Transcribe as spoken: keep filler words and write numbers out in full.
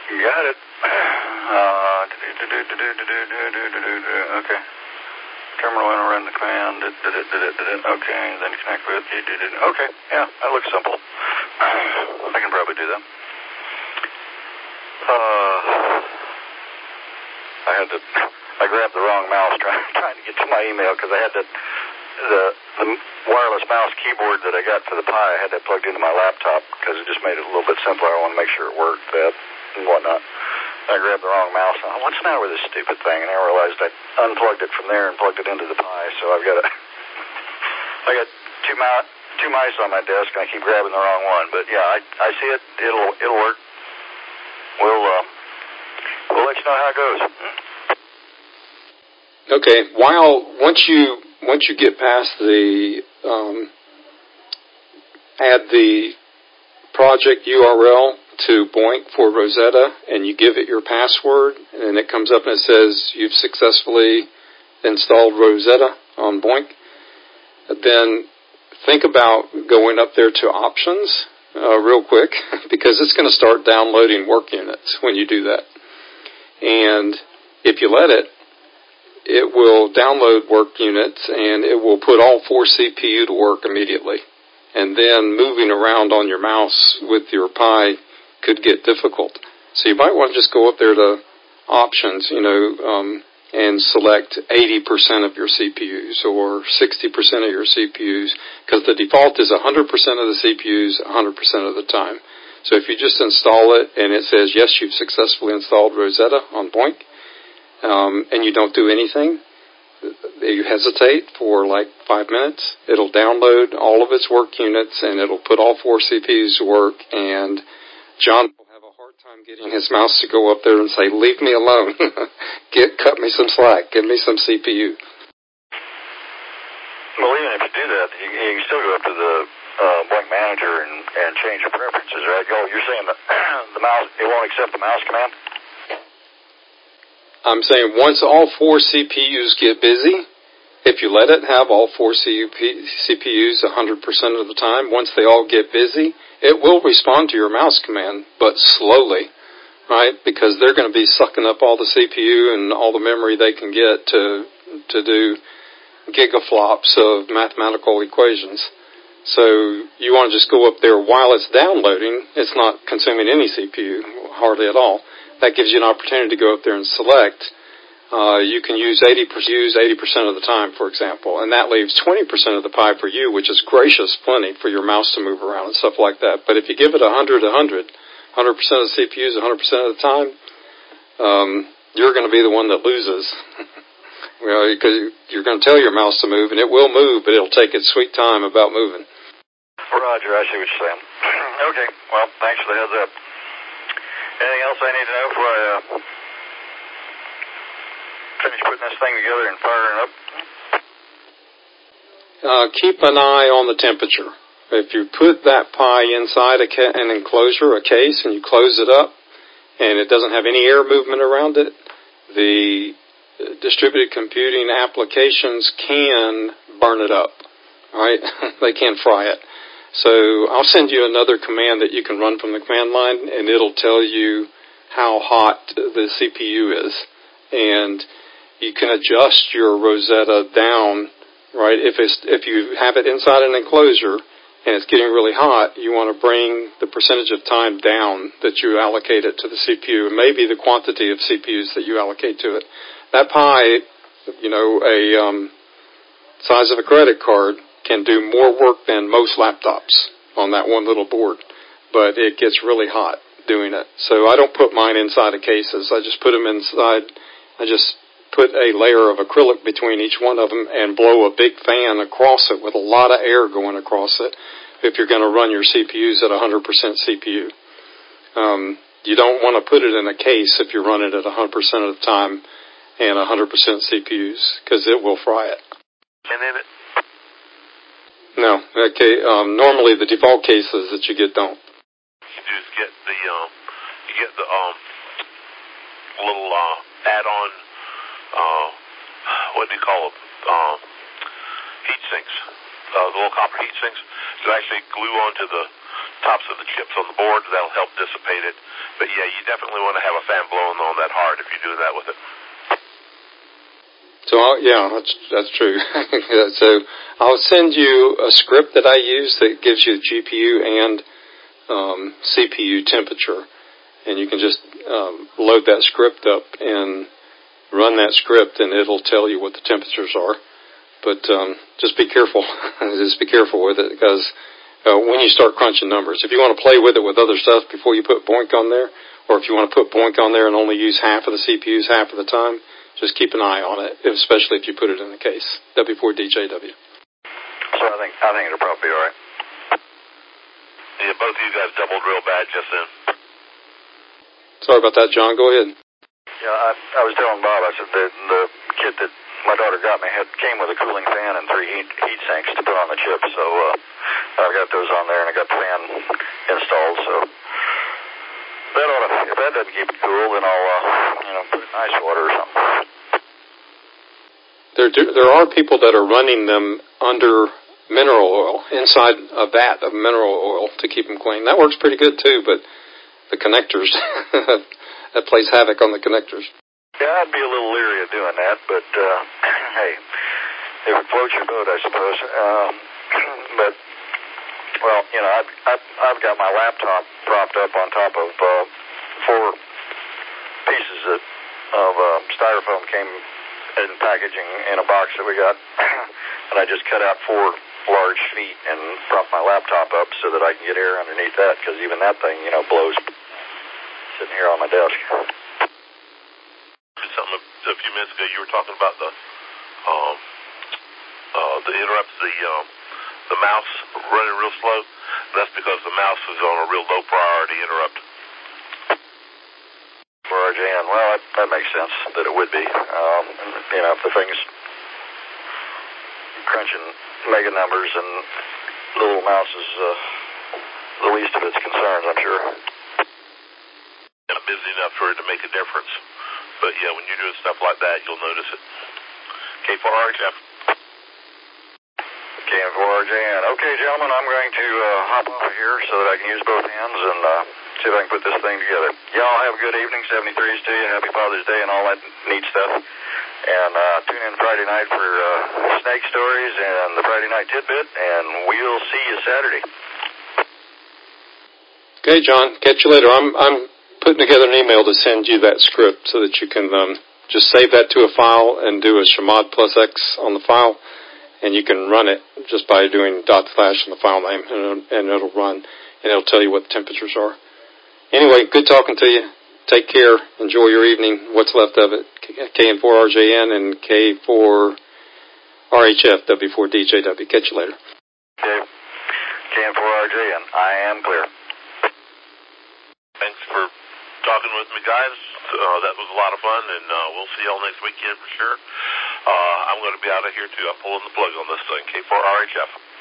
Got it. Uh, okay. Terminal and run the command. Okay, then connect with. Okay, yeah, that looks simple. I can probably do that. Uh, I had to. I grabbed the wrong mouse trying trying to get to my email because I had the the the wireless mouse keyboard that I got for the Pi. I had that plugged into my laptop because it just made it a little bit simpler. I want to make sure it worked. That. And whatnot. I grabbed the wrong mouse. And, oh, what's the matter with this stupid thing? And I realized I unplugged it from there and plugged it into the Pi. So I've got a, I got two mouse, two mice on my desk, and I keep grabbing the wrong one. But yeah, I, I see it. It'll, it'll work. We'll, uh, we'll let you know how it goes. Okay. While once you once you get past the um, add the project U R L to BOINC for Rosetta, and you give it your password, and it comes up and it says you've successfully installed Rosetta on BOINC, then think about going up there to options uh, real quick, because it's going to start downloading work units when you do that. And if you let it, it will download work units, and it will put all four C P U to work immediately. And then moving around on your mouse with your Pi could get difficult. So you might want to just go up there to options, you know, um, and select eighty percent of your C P Us or sixty percent of your C P Us, because the default is one hundred percent of the C P Us one hundred percent of the time. So if you just install it and it says, yes, you've successfully installed Rosetta on BOINC, um, and you don't do anything, you hesitate for like five minutes, it'll download all of its work units and it'll put all four C P Us to work, and John will have a hard time getting his mouse to go up there and say, leave me alone. Get, cut me some slack. Give me some C P U. Well, even if you do that, you, you can still go up to the uh, BOINC manager and, and change your preferences, right? Oh, you're saying that the mouse, it won't accept the mouse command? I'm saying once all four C P Us get busy, if you let it have all four C P Us one hundred percent of the time, once they all get busy, it will respond to your mouse command, but slowly, right? Because they're going to be sucking up all the C P U and all the memory they can get to to do gigaflops of mathematical equations. So you want to just go up there while it's downloading. It's not consuming any C P U, hardly at all. That gives you an opportunity to go up there and select. Uh, you can use eighty percent, use eighty percent of the time, for example, and that leaves twenty percent of the Pi for you, which is gracious plenty for your mouse to move around and stuff like that. But if you give it one hundred, one hundred, one hundred percent of the C P Us one hundred percent of the time, um, you're going to be the one that loses. Well, because you're going to tell your mouse to move, and it will move, but it'll take its sweet time about moving. Roger, I see what you're saying. Okay, well, thanks for the heads up. Anything else I need to know before I uh, finish putting this thing together and firing it up? Uh, keep an eye on the temperature. If you put that Pi inside a ca- an enclosure, a case, and you close it up, and it doesn't have any air movement around it, the distributed computing applications can burn it up, right? They can fry it. So I'll send you another command that you can run from the command line, and it'll tell you how hot the C P U is. And you can adjust your Rosetta down, right? If it's, if you have it inside an enclosure and it's getting really hot, you want to bring the percentage of time down that you allocate it to the C P U, and maybe the quantity of C P Us that you allocate to it. That Pi, you know, a um, size of a credit card, can do more work than most laptops on that one little board, but it gets really hot doing it. So I don't put mine inside of cases. I just put them inside. I just put a layer of acrylic between each one of them and blow a big fan across it with a lot of air going across it if you're going to run your C P Us at one hundred percent C P U. Um, you don't want to put it in a case if you run it at one hundred percent of the time and one hundred percent C P Us, because it will fry it. And then it No. Okay. Um, normally, the default cases that you get don't. You just get the um, you get the um, little uh, add-on. Uh, what do you call it? Um, heat sinks. Uh, the little copper heat sinks. You actually glue onto the tops of the chips on the board. That'll help dissipate it. But yeah, you definitely want to have a fan blowing on that hard if you're doing that with it. So I'll, yeah, that's that's true. So I'll send you a script that I use that gives you G P U and um, C P U temperature, and you can just um, load that script up and run that script, and it'll tell you what the temperatures are. But um, just be careful. Just be careful with it, because uh, when you start crunching numbers, if you want to play with it with other stuff before you put BOINC on there, or if you want to put BOINC on there and only use half of the C P Us half of the time, just keep an eye on it, especially if you put it in the case. W four D J W. So I think I think it'll probably be all right. Yeah, both of you guys doubled real bad just then. Sorry about that, John. Go ahead. Yeah, I, I was telling Bob, I said the, the kit that my daughter got me had came with a cooling fan and three heat, heat sinks to put on the chip. So uh, I've got those on there, and I got the fan installed. So that ought to, if that doesn't keep it cool, then I'll uh, you know put it in ice water or something. There do, there are people that are running them under mineral oil, inside a vat of mineral oil to keep them clean. That works pretty good too, but the connectors, that plays havoc on the connectors. Yeah, I'd be a little leery of doing that, but uh, hey, if it floats your boat, I suppose. Um, but, well, you know, I've, I've, I've got my laptop propped up on top of uh, four pieces of, of uh, styrofoam came in packaging in a box that we got, and I just cut out four large feet and propped my laptop up so that I can get air underneath that, because even that thing, you know, blows sitting here on my desk. Something a few minutes ago, you were talking about the um, uh, the interrupts, the um, the mouse running real slow. That's because the mouse is on a real low priority interrupt. For R J N, well, that, that makes sense that it would be. Um, you know, if the thing's crunching mega numbers and the little mouse is uh, the least of its concerns, I'm sure. Not busy enough for it to make a difference. But yeah, when you're doing stuff like that, you'll notice it. K four R H F. K four R J N. Okay, gentlemen, I'm going to uh, hop off of here so that I can use both hands and uh, see if I can put this thing together. Y'all have a good evening, seventy-threes to you, Happy Father's Day and all that neat stuff. And uh, tune in Friday night for uh, Snake Stories and the Friday Night Tidbit, and we'll see you Saturday. Okay, John. Catch you later. I'm I'm putting together an email to send you that script so that you can um, just save that to a file and do a Chmod plus X on the file, and you can run it just by doing dot slash on the file name, and it'll, and it'll run, and it'll tell you what the temperatures are. Anyway, good talking to you. Take care. Enjoy your evening, what's left of it. K N four R J N and K four R H F, W four D J W. Catch you later. Okay. K N four R J N, I am clear. Thanks for talking with me, guys. Uh, that was a lot of fun, and uh, we'll see y'all next weekend for sure. Uh, I'm going to be out of here, too. I'm pulling the plug on this thing. K four R H F.